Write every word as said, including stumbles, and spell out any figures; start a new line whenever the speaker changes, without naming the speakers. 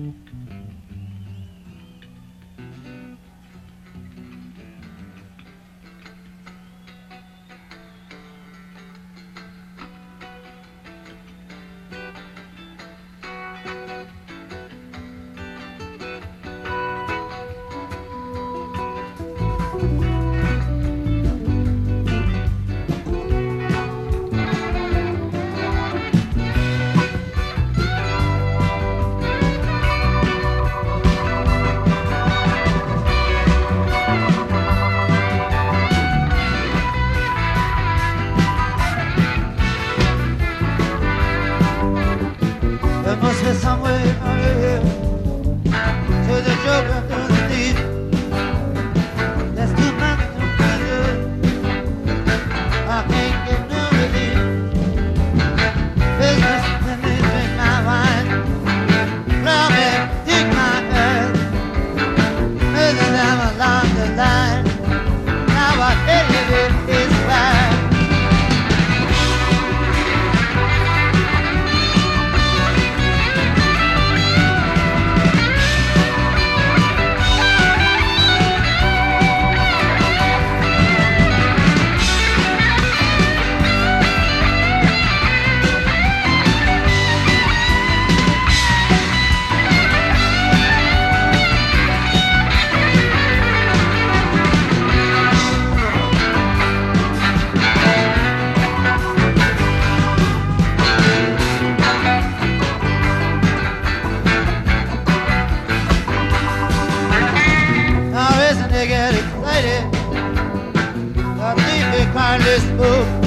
There must be some way out of here to the joker, to the thief. There's too much to do. I can't get no relief. Business, let me drink my wine. Love me, take my hand. Maybe I'm along the line. Now I tell you it is fine. Get excited, I leave me kindly spoke.